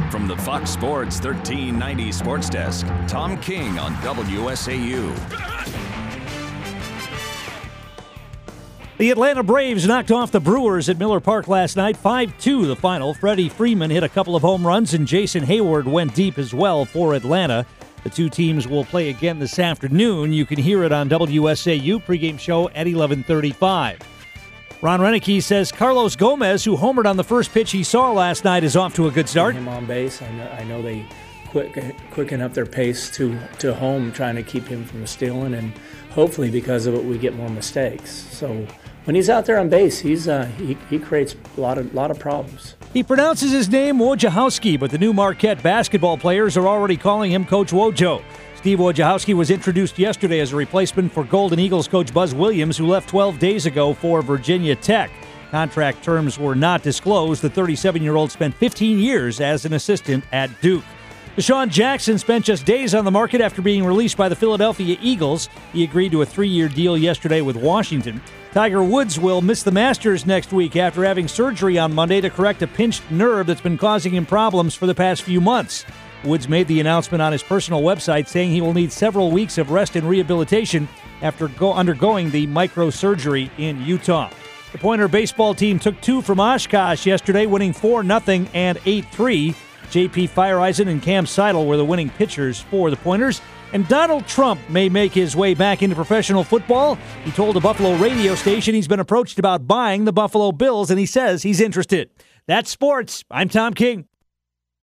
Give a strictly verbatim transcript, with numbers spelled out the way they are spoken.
From the Fox Sports thirteen ninety Sports Desk, Tom King on W S A U. The Atlanta Braves knocked off the Brewers at Miller Park last night, five two the final. Freddie Freeman hit a couple of home runs, and Jason Hayward went deep as well for Atlanta. The two teams will play again this afternoon. You can hear it on W S A U pregame show at eleven thirty-five. Ron Renicky says Carlos Gomez, who homered on the first pitch he saw last night, is off to a good start. Him on base. I know, I know they quick, quicken up their pace to, to home, trying to keep him from stealing, and hopefully because of it we get more mistakes. So when he's out there on base, he's uh, he, he creates a lot of lot of problems. He pronounces his name Wojciechowski, but the new Marquette basketball players are already calling him Coach Wojo. Steve Wojciechowski was introduced yesterday as a replacement for Golden Eagles coach Buzz Williams, who left twelve days ago for Virginia Tech. Contract terms were not disclosed. The thirty-seven-year-old spent fifteen years as an assistant at Duke. Deshaun Jackson spent just days on the market after being released by the Philadelphia Eagles. He agreed to a three-year deal yesterday with Washington. Tiger Woods will miss the Masters next week after having surgery on Monday to correct a pinched nerve that's been causing him problems for the past few months. Woods made the announcement on his personal website, saying he will need several weeks of rest and rehabilitation after go undergoing the microsurgery in Utah. The Pointer baseball team took two from Oshkosh yesterday, winning four nothing and eight three. J P Fireisen and Cam Seidel were the winning pitchers for the Pointers. And Donald Trump may make his way back into professional football. He told a Buffalo radio station he's been approached about buying the Buffalo Bills, and he says he's interested. That's sports. I'm Tom King.